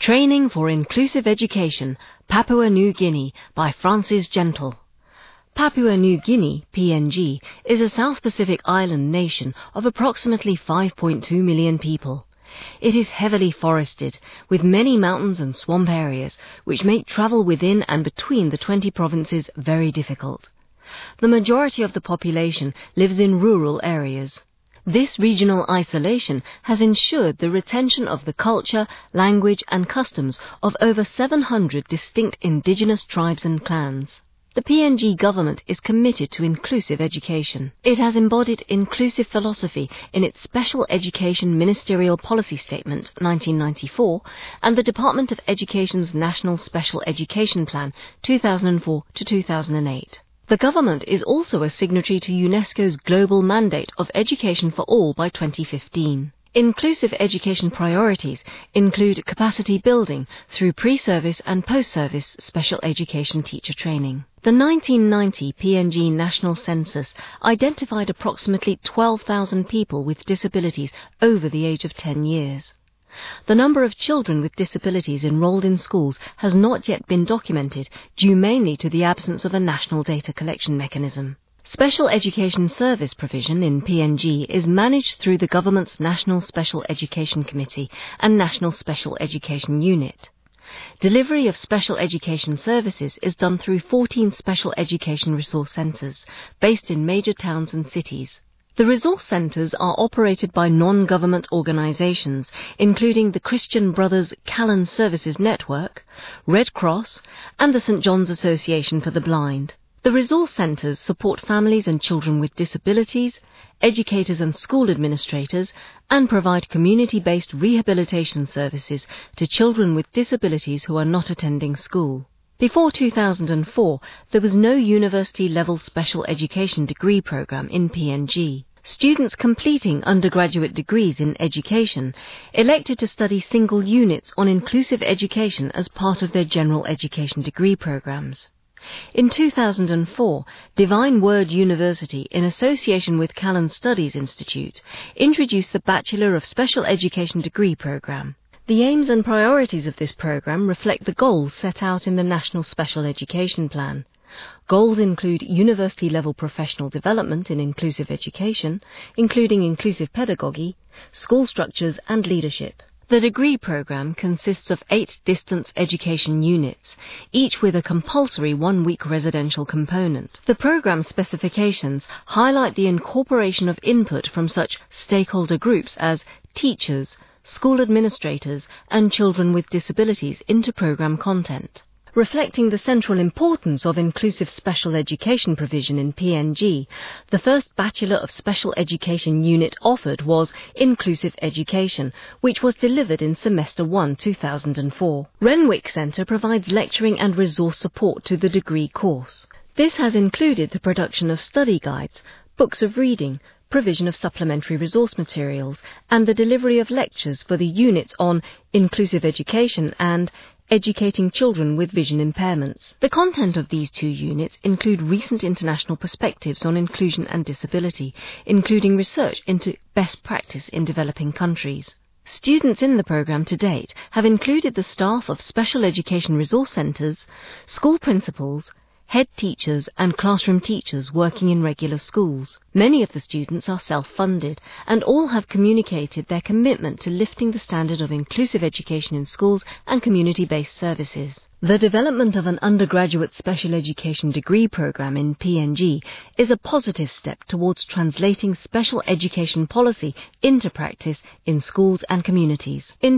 Training for Inclusive Education, Papua New Guinea by Francis Gentle. Papua New Guinea, PNG, is a South Pacific island nation of approximately 5.2 million people. It is heavily forested, with many mountains and swamp areas, which make travel within and between the 20 provinces very difficult. The majority of the population lives in rural areas. This regional isolation has ensured the retention of the culture, language and customs of over 700 distinct indigenous tribes and clans. The PNG government is committed to inclusive education. It has embodied inclusive philosophy in its Special Education Ministerial Policy Statement 1994 and the Department of Education's National Special Education Plan 2004 to 2008. The government is also a signatory to UNESCO's global mandate of Education for All by 2015. Inclusive education priorities include capacity building through pre-service and post-service special education teacher training. The 1990 PNG National Census identified approximately 12,000 people with disabilities over the age of 10 years. The number of children with disabilities enrolled in schools has not yet been documented, due mainly to the absence of a national data collection mechanism. Special education service provision in PNG is managed through the government's National Special Education Committee and National Special Education Unit. Delivery of special education services is done through 14 special education resource centres, based in major towns and cities. The resource centres are operated by non-government organisations, including the Christian Brothers Callan Services Network, Red Cross, and the St John's Association for the Blind. The resource centres support families and children with disabilities, educators and school administrators, and provide community-based rehabilitation services to children with disabilities who are not attending school. Before 2004, there was no university-level special education degree programme in PNG. Students completing undergraduate degrees in education elected to study single units on inclusive education as part of their general education degree programmes. In 2004, Divine Word University, in association with Callan Studies Institute, introduced the Bachelor of Special Education degree programme. The aims and priorities of this programme reflect the goals set out in the National Special Education Plan. Goals include university-level professional development in inclusive education, including inclusive pedagogy, school structures and leadership. The degree programme consists of 8 distance education units, each with a compulsory 1-week residential component. The programme specifications highlight the incorporation of input from such stakeholder groups as teachers, school administrators and children with disabilities into programme content. Reflecting the central importance of inclusive special education provision in PNG, the first Bachelor of Special Education unit offered was Inclusive Education, which was delivered in Semester 1, 2004. Renwick Centre provides lecturing and resource support to the degree course. This has included the production of study guides, books of reading, provision of supplementary resource materials, and the delivery of lectures for the units on inclusive education and educating children with vision impairments. The content of these 2 units include recent international perspectives on inclusion and disability, including research into best practice in developing countries. Students in the programme to date have included the staff of special education resource centres, school principals, head teachers and classroom teachers working in regular schools. Many of the students are self-funded and all have communicated their commitment to lifting the standard of inclusive education in schools and community-based services. The development of an undergraduate special education degree programme in PNG is a positive step towards translating special education policy into practice in schools and communities. In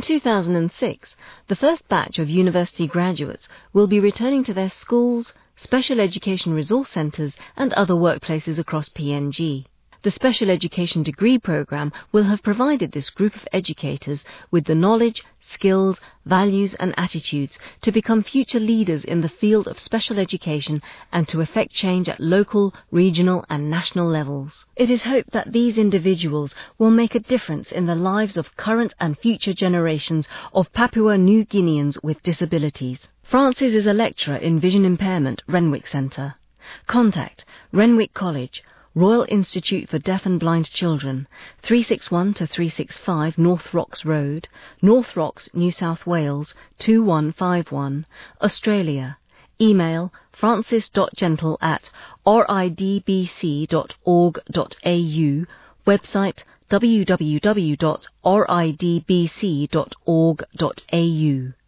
2006, the first batch of university graduates will be returning to their schools, special education resource centres and other workplaces across PNG. The Special Education degree programme will have provided this group of educators with the knowledge, skills, values and attitudes to become future leaders in the field of special education and to effect change at local, regional and national levels. It is hoped that these individuals will make a difference in the lives of current and future generations of Papua New Guineans with disabilities. Francis is a lecturer in vision impairment, Renwick Centre. Contact Renwick College Royal Institute for Deaf and Blind Children, 361 to 365 North Rocks Road, North Rocks, New South Wales 2151, Australia. Email francis.gentle@ridbc.org.au. Website www.ridbc.org.au.